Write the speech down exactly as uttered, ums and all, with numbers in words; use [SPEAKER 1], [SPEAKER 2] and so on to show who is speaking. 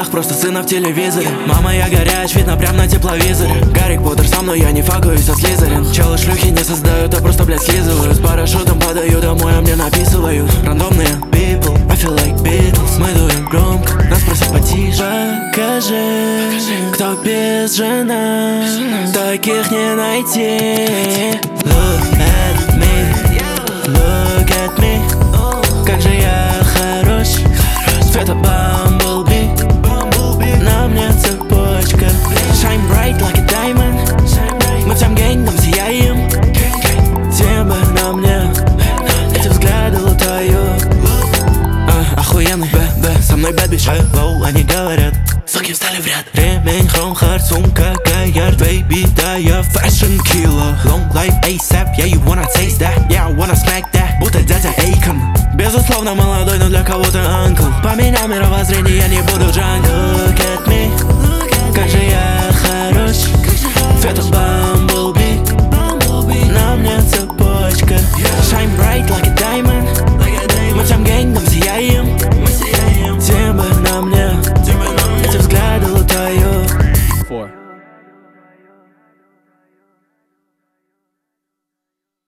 [SPEAKER 1] глазах просто сына в телевизоре. Мама, я горяч, видно прям на тепловизоре. Гарри Поттер со мной, я не факаюсь, а Слизерин. Челы шлюхи не создают, а просто, блядь, слизывают. С парашютом падаю домой, а мне написывают рандомные people, I feel like Beatles. Мы дуем громко, нас просят потише. Покажи, кто без жена, таких не найти. Look at me, look at me. Как же я хорош, цвета Бамблби. На мне цепочка, shine bright like a diamond. Мы всем генгом сияем, небо на мне, эти взгляды лутают. а, Охуенный б-б, со мной bad bitch, hello, они говорят. Суки встали в ряд. Ремень, хром, хард, сумка, кайяр, baby, да я fashion killer. Long life ASAP, yeah, you wanna taste that, yeah, I wanna smack that, будто дядя Эйкон. Безусловно молодой, но для кого-то uncle. Поменял мировоззрение, я не буду джангл. Look at me, как же я хорош, цвета Бамблби. На мне цепочка, shine bright